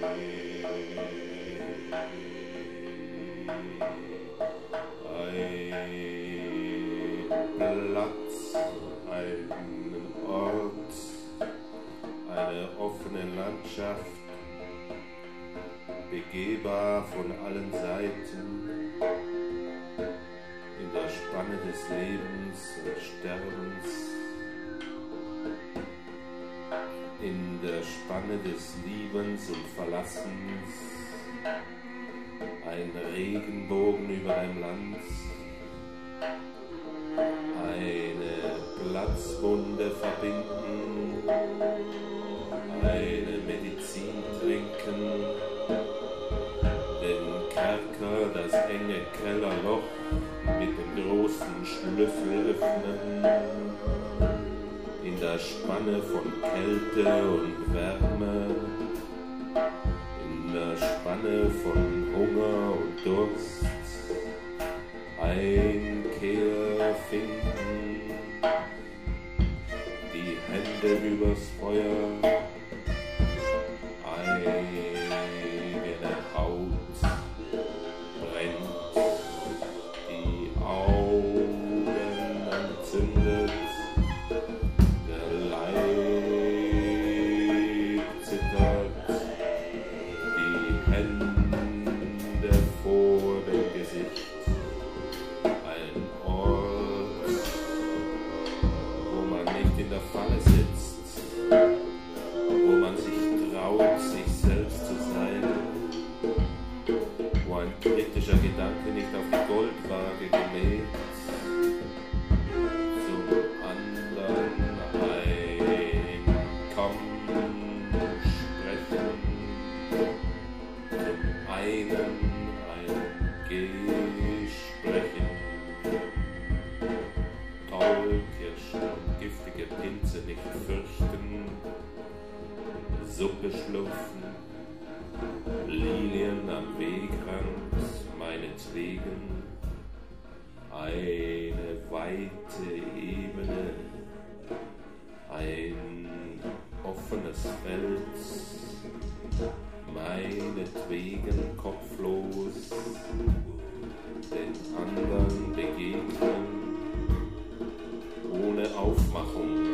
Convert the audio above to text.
Platz, einen Ort, eine offene Landschaft, begehbar von allen Seiten, in der Spanne des Lebens und Sterbens, in der Spanne des Liebens und Verlassens, ein Regenbogen über dein Land, eine Platzwunde verbinden, eine Medizin trinken, den Kerker, das enge Kellerloch mit dem großen Schlüssel öffnen, in der Spanne von Kälte und Wärme, in der Spanne von Hunger und Durst, Einkehr finden, die Hände übers Feuer, eigene Haut brennt, die Augen entzündet, der Leib zittert, die Hände vor dem Gesicht. In der Falle sitzt, wo man sich traut, sich selbst zu sein, wo ein kritischer Gedanke nicht auf die Goldwaage gelegt, zum anderen ein Kommen sprechen, zum einen ein Gesprächen. Tollkirschen und giftige Pilze nicht fürchten, Suppe schlürfen, Lilien am Wegrand meinetwegen, eine weite Ebene, ein offenes Feld, meinetwegen kopflos, den anderen begegnen, ohne Aufmachung,